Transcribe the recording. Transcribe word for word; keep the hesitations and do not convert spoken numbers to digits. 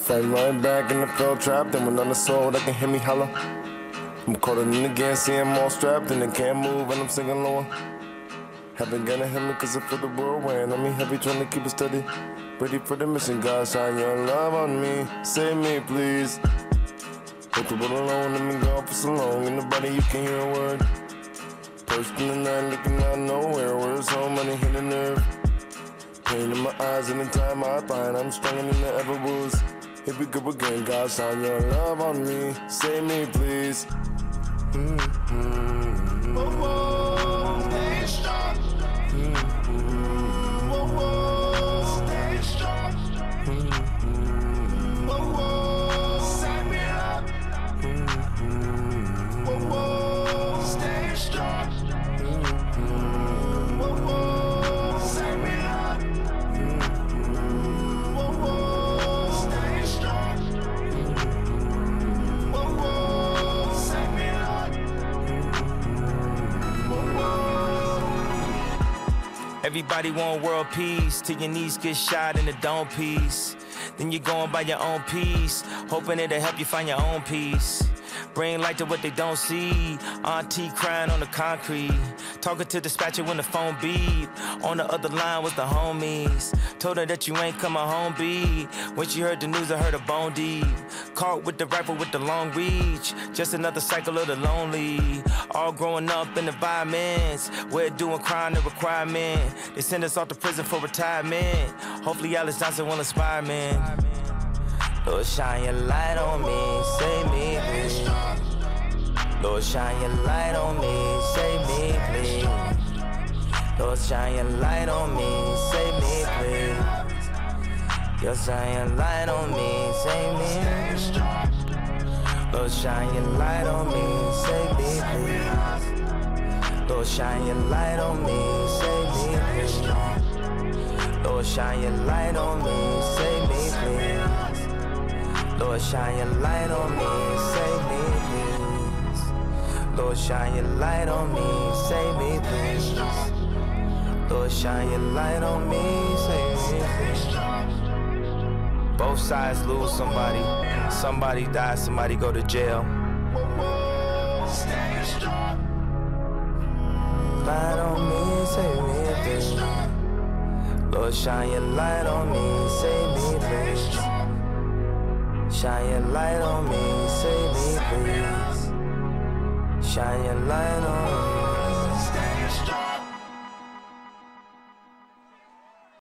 Fight right back in the field trap, then when on the soul, they can hear me holler. I'm colder than again, see I'm all strapped and they can't move and I'm singing lower. Haven't gonna hit me cause I feel the whirlwind. I'm heavy trying to keep it steady. Ready for the mission, God, shine your love on me. Save me, please. Put the world alone, let me go for so long. In the body, you can hear a word. First in the night, looking out nowhere. Where's home, money hit the nerve. Pain in my eyes, and the time I find I'm stronger than I ever was. Here we go again, God, shine your love on me. Save me, please. Mm-hmm. Whoa, whoa, stay strong. Mm-hmm. Whoa, whoa, stay strong. Mm-hmm. Whoa, whoa, set me up. Mm-hmm. Whoa, whoa, stay strong. Mm-hmm. Whoa, whoa, set me up. Mm-hmm. Whoa, whoa, stay strong. Mm-hmm. Whoa, whoa, set me up. Everybody want world peace, till your knees get shot in the dome piece. Then you're going by your own peace, hoping it'll help you find your own peace. Bring light to what they don't see. Auntie crying on the concrete, talking to dispatcher when the phone beat. On the other line was the homies, told her that you ain't coming home beat. When she heard the news, I heard a bone deep. Caught with the rifle with the long reach, just another cycle of the lonely. All growing up in environments where doing crime the requirement. They send us off to prison for retirement. Hopefully Alice Johnson will inspire me. Lord, shine your light on me, save me, please. Lord, shine your light on me, save me, please. Lord, shine your light on me, save me, please. Lord, shine your light on me, save me. Lord, shine your light on me, save me, please. Lord, shine your light on me, save me, please. Lord, shine your light on me, save me, please. Lord, shine your light on me, save me, please. Lord, shine your light on me, save me, please. Lord, shine your light on me, save me, please. Both sides lose somebody. Somebody dies, somebody go to jail. Light on me, save me, please. Lord, shine your light on me, save me, please. Shine your light on me, save me, please. Shine your light on me.